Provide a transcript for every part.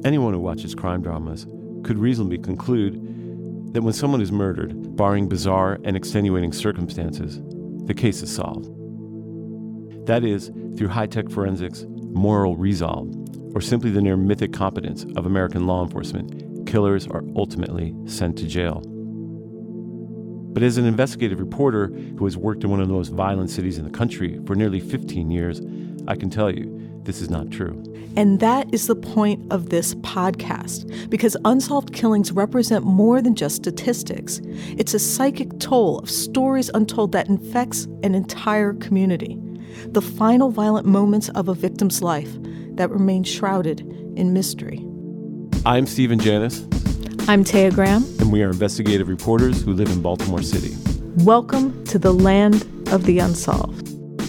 Anyone who watches crime dramas could reasonably conclude that when someone is murdered, barring bizarre and extenuating circumstances, the case is solved. That is, through high-tech forensics, moral resolve, or simply the near mythic competence of American law enforcement, killers are ultimately sent to jail. But as an investigative reporter who has worked in one of the most violent cities in the country for nearly 15 years, I can tell you this is not true. And that is the point of this podcast, because unsolved killings represent more than just statistics. It's a psychic toll of stories untold that infects an entire community. The final violent moments of a victim's life that remain shrouded in mystery. I'm Stephen Janis. I'm Taya Graham. And we are investigative reporters who live in Baltimore City. Welcome to the land of the unsolved.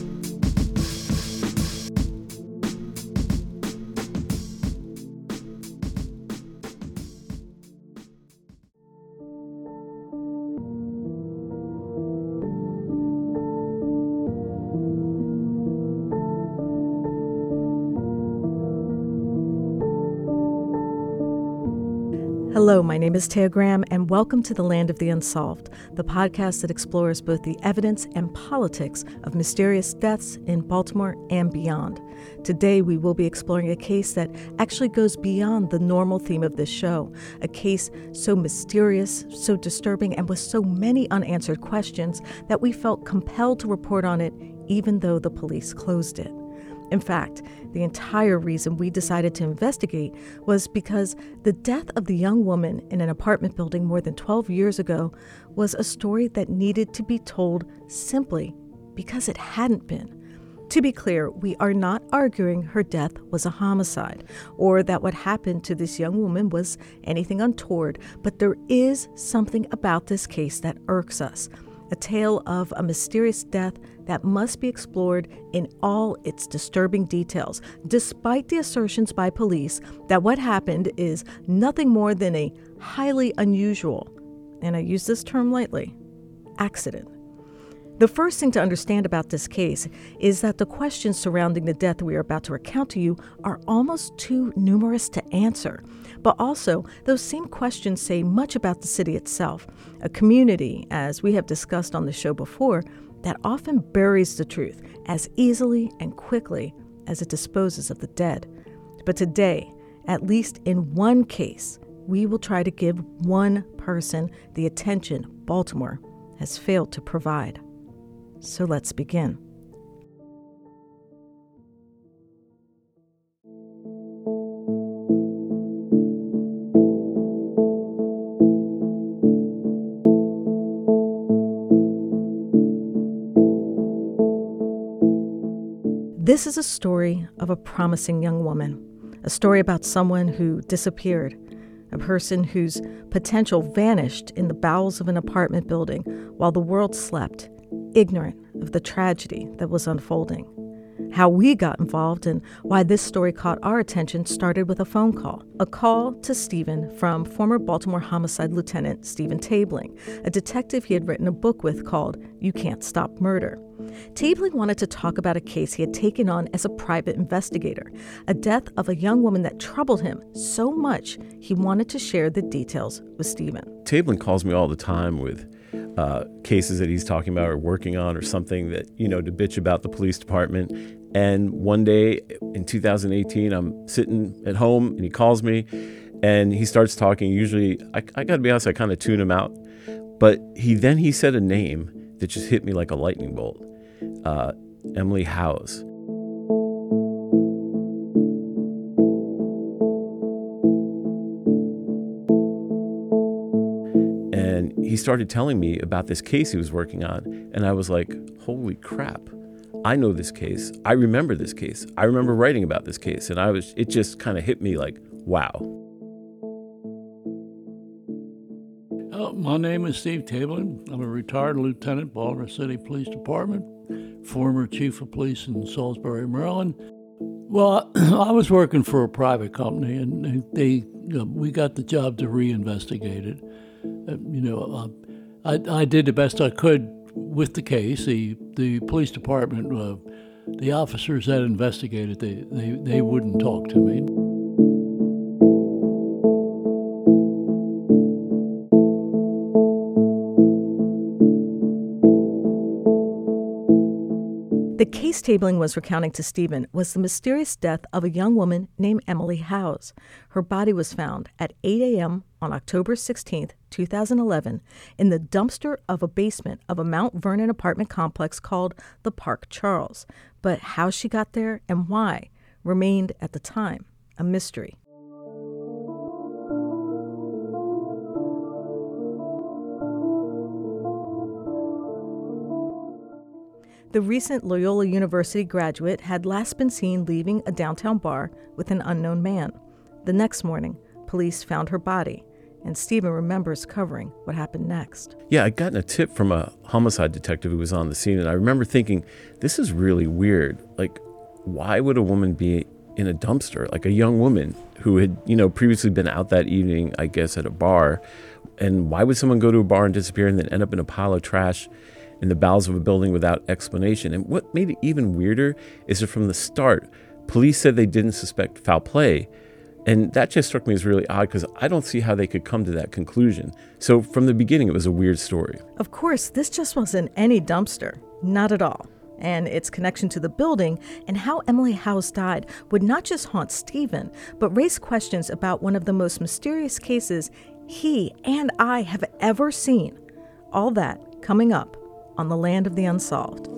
Hello, my name is Taya Graham, and welcome to The Land of the Unsolved, the podcast that explores both the evidence and politics of mysterious deaths in Baltimore and beyond. Today, we will be exploring a case that actually goes beyond the normal theme of this show, a case so mysterious, so disturbing, and with so many unanswered questions that we felt compelled to report on it, even though the police closed it. In fact, the entire reason we decided to investigate was because the death of the young woman in an apartment building more than 12 years ago was a story that needed to be told simply because it hadn't been. To be clear, we are not arguing her death was a homicide or that what happened to this young woman was anything untoward, but there is something about this case that irks us. A tale of a mysterious death that must be explored in all its disturbing details, despite the assertions by police that what happened is nothing more than a highly unusual, and I use this term lightly, accident. The first thing to understand about this case is that the questions surrounding the death we are about to recount to you are almost too numerous to answer. But also, those same questions say much about the city itself, a community, as we have discussed on the show before, that often buries the truth as easily and quickly as it disposes of the dead. But today, at least in one case, we will try to give one person the attention Baltimore has failed to provide. So let's begin. This is a story of a promising young woman, a story about someone who disappeared, a person whose potential vanished in the bowels of an apartment building while the world slept, ignorant of the tragedy that was unfolding. How we got involved and why this story caught our attention started with a phone call. A call to Stephen from former Baltimore homicide lieutenant Stephen Tabling, a detective he had written a book with called You Can't Stop Murder. Tabling wanted to talk about a case he had taken on as a private investigator, a death of a young woman that troubled him so much he wanted to share the details with Stephen. Tabling calls me all the time with cases that he's talking about or working on or something that, to bitch about the police department. And one day in 2018, I'm sitting at home and he calls me and he starts talking. Usually, I got to be honest, I kind of tune him out. But he said a name that just hit me like a lightning bolt. Emily Howes. And he started telling me about this case he was working on. And I was like, holy crap. I know this case. I remember this case. I remember writing about this case. And it just kind of hit me like, wow. My name is Steve Tabling. I'm a retired lieutenant, Baltimore City Police Department, former chief of police in Salisbury, Maryland. Well, I was working for a private company, and we got the job to reinvestigate it. I did the best I could with the case. The police department, the officers that investigated, they wouldn't talk to me. case Tabling was recounting to Stephen was the mysterious death of a young woman named Emily Howes. Her body was found at 8 a.m. on October 16, 2011, in the dumpster of a basement of a Mount Vernon apartment complex called the Park Charles. But how she got there and why remained, at the time, a mystery. The recent Loyola University graduate had last been seen leaving a downtown bar with an unknown man. The next morning, police found her body, and Stephen remembers covering what happened next. Yeah, I'd gotten a tip from a homicide detective who was on the scene, and I remember thinking, this is really weird. Like, why would a woman be in a dumpster? Like a young woman who had, previously been out that evening, I guess, at a bar. And why would someone go to a bar and disappear and then end up in a pile of trash in the bowels of a building without explanation? And what made it even weirder is that from the start, police said they didn't suspect foul play. And that just struck me as really odd because I don't see how they could come to that conclusion. So from the beginning, it was a weird story. Of course, this just wasn't any dumpster. Not at all. And its connection to the building and how Emily Howes died would not just haunt Stephen, but raise questions about one of the most mysterious cases he and I have ever seen. All that coming up on the Land of the Unsolved.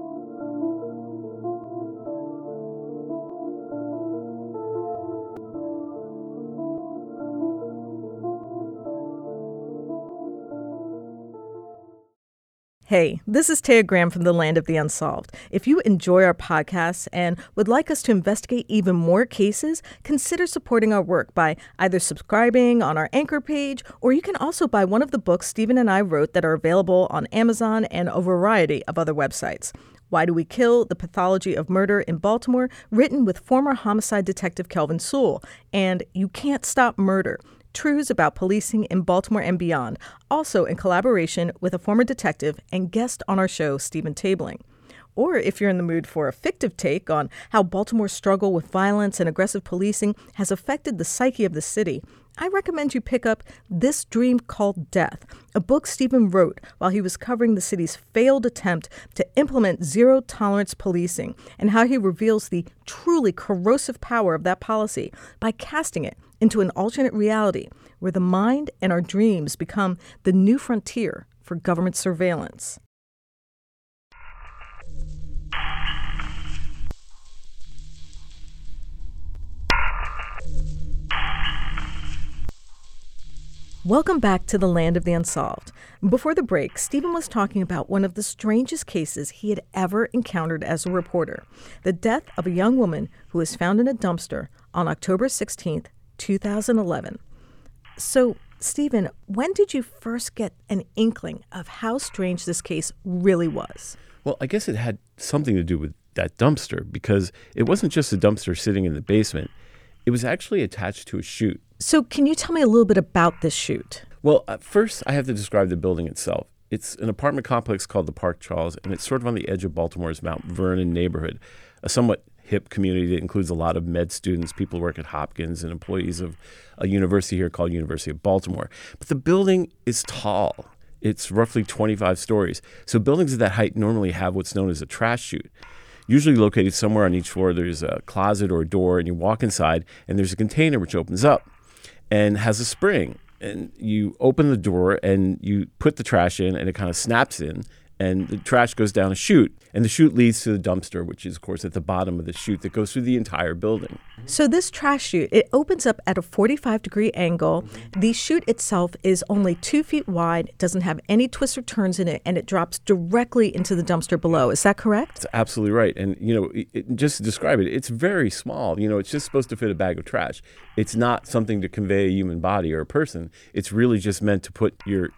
Hey, this is Taya Graham from the Land of the Unsolved. If you enjoy our podcasts and would like us to investigate even more cases, consider supporting our work by either subscribing on our Anchor page, or you can also buy one of the books Stephen and I wrote that are available on Amazon and a variety of other websites. Why Do We Kill? The Pathology of Murder in Baltimore, written with former homicide detective Kelvin Sewell, and You Can't Stop Murder, Truths About Policing in Baltimore and Beyond, also in collaboration with a former detective and guest on our show, Stephen Tabling. Or if you're in the mood for a fictive take on how Baltimore's struggle with violence and aggressive policing has affected the psyche of the city, I recommend you pick up This Dream Called Death, a book Stephen wrote while he was covering the city's failed attempt to implement zero-tolerance policing and how he reveals the truly corrosive power of that policy by casting it into an alternate reality where the mind and our dreams become the new frontier for government surveillance. Welcome back to the Land of the Unsolved. Before the break, Stephen was talking about one of the strangest cases he had ever encountered as a reporter, the death of a young woman who was found in a dumpster on October 16th, 2011. So, Stephen, when did you first get an inkling of how strange this case really was? Well, I guess it had something to do with that dumpster because it wasn't just a dumpster sitting in the basement. It was actually attached to a chute. So can you tell me a little bit about this chute? Well, first I have to describe the building itself. It's an apartment complex called the Park Charles, and it's sort of on the edge of Baltimore's Mount Vernon neighborhood, a somewhat hip community that includes a lot of med students, people who work at Hopkins, and employees of a university here called University of Baltimore. But the building is tall. It's roughly 25 stories. So buildings of that height normally have what's known as a trash chute. Usually located somewhere on each floor, there's a closet or a door, and you walk inside, and there's a container which opens up and has a spring. And you open the door, and you put the trash in, and it kind of snaps in, and the trash goes down a chute. And the chute leads to the dumpster, which is, of course, at the bottom of the chute that goes through the entire building. So this trash chute, it opens up at a 45-degree angle. The chute itself is only 2 feet wide, doesn't have any twists or turns in it, and it drops directly into the dumpster below. Is that correct? That's absolutely right. And, just to describe it, it's very small. It's just supposed to fit a bag of trash. It's not something to convey a human body or a person. It's really just meant to put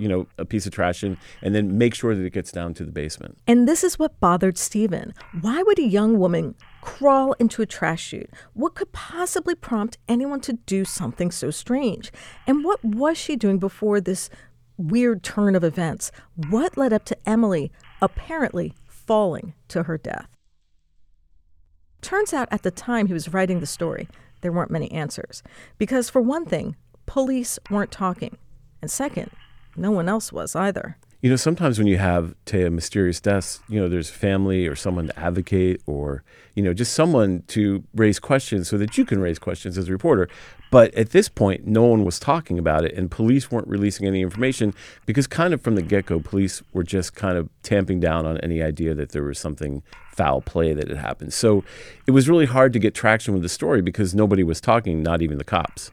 a piece of trash in and then make sure that it gets down to the basement. And this is what bothered Stephen. Why would a young woman crawl into a trash chute? What could possibly prompt anyone to do something so strange? And what was she doing before this weird turn of events? What led up to Emily apparently falling to her death? Turns out at the time he was writing the story, there weren't many answers. Because for one thing, police weren't talking. And second, no one else was either. Sometimes when you have, Taya, mysterious deaths, there's family or someone to advocate or, just someone to raise questions so that you can raise questions as a reporter. But at this point, no one was talking about it, and police weren't releasing any information because kind of from the get-go, police were just kind of tamping down on any idea that there was something foul play that had happened. So it was really hard to get traction with the story because nobody was talking, not even the cops.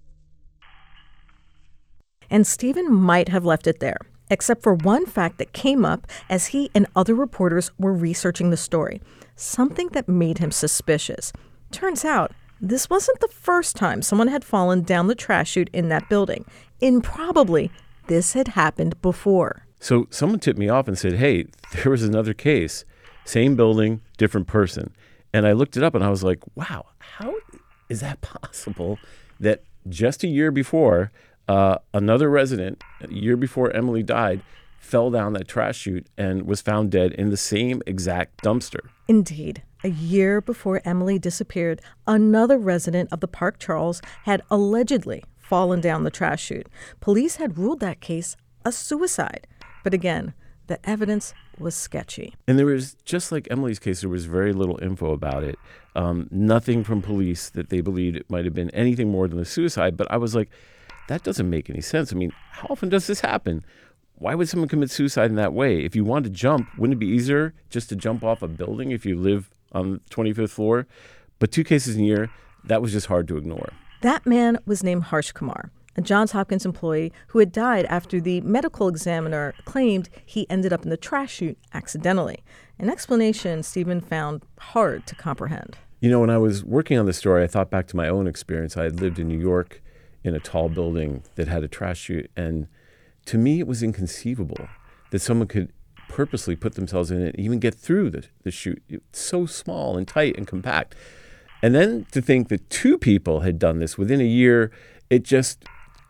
And Stephen might have left it there, except for one fact that came up as he and other reporters were researching the story, something that made him suspicious. Turns out, this wasn't the first time someone had fallen down the trash chute in that building. Improbably, this had happened before. So someone tipped me off and said, hey, there was another case, same building, different person. And I looked it up and I was like, wow, how is that possible that just a year before, another resident, a year before Emily died, fell down that trash chute and was found dead in the same exact dumpster? Indeed. A year before Emily disappeared, another resident of the Park Charles had allegedly fallen down the trash chute. Police had ruled that case a suicide. But again, the evidence was sketchy. And there was, just like Emily's case, there was very little info about it. Nothing from police that they believed it might have been anything more than a suicide. But I was like, that doesn't make any sense. I mean, how often does this happen? Why would someone commit suicide in that way? If you wanted to jump, wouldn't it be easier just to jump off a building if you live on the 25th floor? But 2 cases in a year, that was just hard to ignore. That man was named Harsh Kumar, a Johns Hopkins employee who had died after the medical examiner claimed he ended up in the trash chute accidentally. An explanation Stephen found hard to comprehend. When I was working on this story, I thought back to my own experience. I had lived in New York in a tall building that had a trash chute, and to me, it was inconceivable that someone could purposely put themselves in it and even get through the chute. It's so small and tight and compact. And then to think that 2 people had done this within a year, it just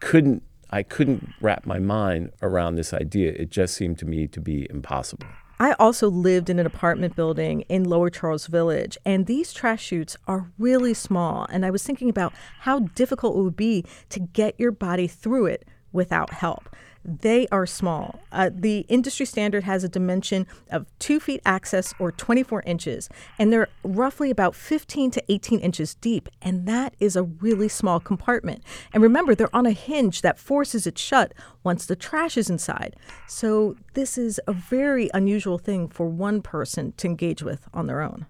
I couldn't wrap my mind around this idea. It just seemed to me to be impossible. I also lived in an apartment building in Lower Charles Village, and these trash chutes are really small. And I was thinking about how difficult it would be to get your body through it without help. They are small. The industry standard has a dimension of 2 feet access or 24 inches, and they're roughly about 15 to 18 inches deep, and that is a really small compartment. And remember, they're on a hinge that forces it shut once the trash is inside. So this is a very unusual thing for one person to engage with on their own.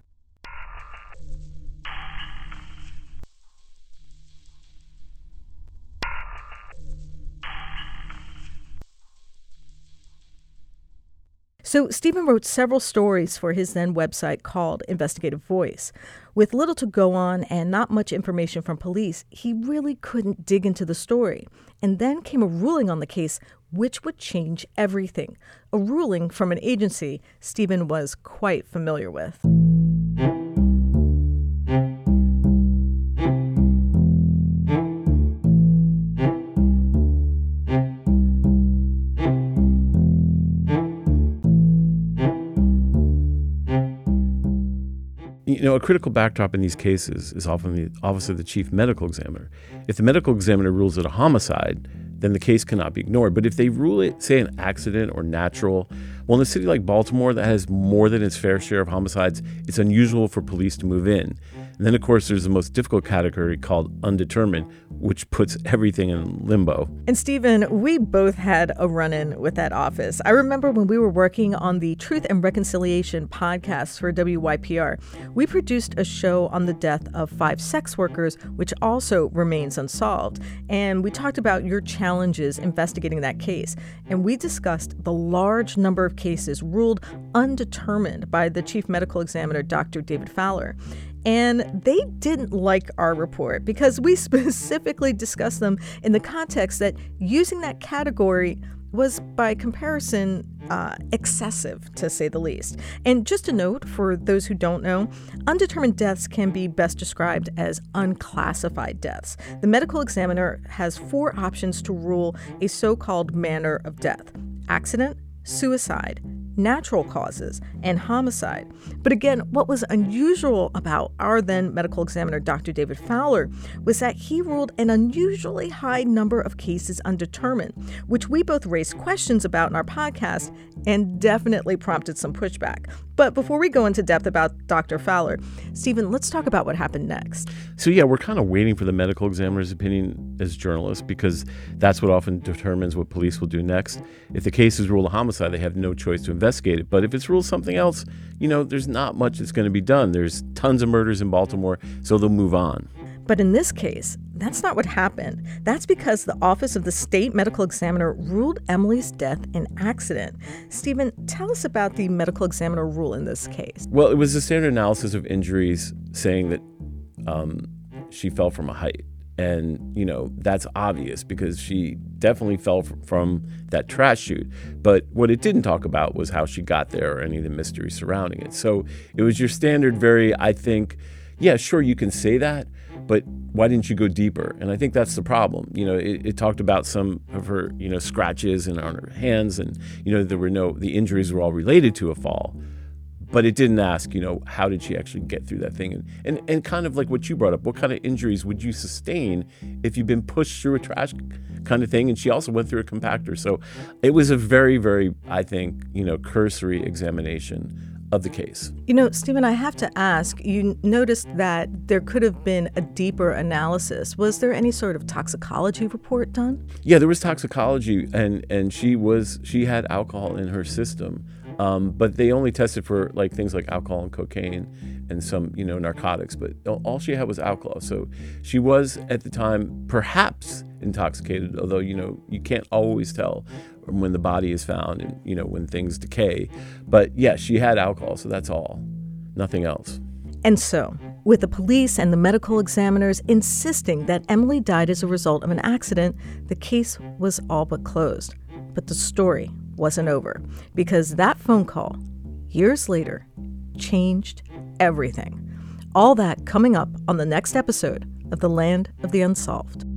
So Stephen wrote several stories for his then website called Investigative Voice. With little to go on and not much information from police, he really couldn't dig into the story. And then came a ruling on the case, which would change everything. A ruling from an agency Stephen was quite familiar with. A critical backdrop in these cases is often the office of the chief medical examiner. If the medical examiner rules it a homicide, then the case cannot be ignored. But if they rule it, say, an accident or natural, well, in a city like Baltimore that has more than its fair share of homicides, it's unusual for police to move in. And then, of course, there's the most difficult category called undetermined, which puts everything in limbo. And Stephen, we both had a run-in with that office. I remember when we were working on the Truth and Reconciliation podcast for WYPR, we produced a show on the death of 5 sex workers, which also remains unsolved. And we talked about your challenges investigating that case. And we discussed the large number of cases ruled undetermined by the chief medical examiner, Dr. David Fowler. And they didn't like our report because we specifically discussed them in the context that using that category was, by comparison, excessive, to say the least. And just a note for those who don't know, undetermined deaths can be best described as unclassified deaths. The medical examiner has 4 options to rule a so-called manner of death: accident, suicide, natural causes, and homicide. But again, what was unusual about our then medical examiner, Dr. David Fowler, was that he ruled an unusually high number of cases undetermined, which we both raised questions about in our podcast and definitely prompted some pushback. But before we go into depth about Dr. Fowler, Stephen, let's talk about what happened next. So yeah, we're kind of waiting for the medical examiner's opinion as journalists because that's what often determines what police will do next. If the case is ruled a homicide, they have no choice to investigate it. But if it's ruled something else, there's not much that's going to be done. There's tons of murders in Baltimore, so they'll move on. But in this case, that's not what happened. That's because the Office of the State Medical Examiner ruled Emily's death an accident. Stephen, tell us about the medical examiner rule in this case. Well, it was a standard analysis of injuries saying that she fell from a height. And, that's obvious because she definitely fell from that trash chute. But what it didn't talk about was how she got there or any of the mystery surrounding it. So it was your standard I think, yeah, sure, you can say that, but why didn't you go deeper? And I think that's the problem. It talked about some of her, scratches on her hands and, the injuries were all related to a fall. But it didn't ask, how did she actually get through that thing? And kind of like what you brought up, what kind of injuries would you sustain if you've been pushed through a trash kind of thing? And she also went through a compactor. So it was a very, very, I think, cursory examination of the case. Stephen, I have to ask, you noticed that there could have been a deeper analysis. Was there any sort of toxicology report done? Yeah, there was toxicology, and she had alcohol in her system. But they only tested for things like alcohol and cocaine and some, narcotics. But all she had was alcohol. So she was at the time perhaps intoxicated, although, you can't always tell when the body is found and, when things decay. But yeah, she had alcohol. So that's all. Nothing else. And so, with the police and the medical examiners insisting that Emily died as a result of an accident, the case was all but closed. But the story wasn't over, because that phone call, years later, changed everything. All that coming up on the next episode of The Land of the Unsolved.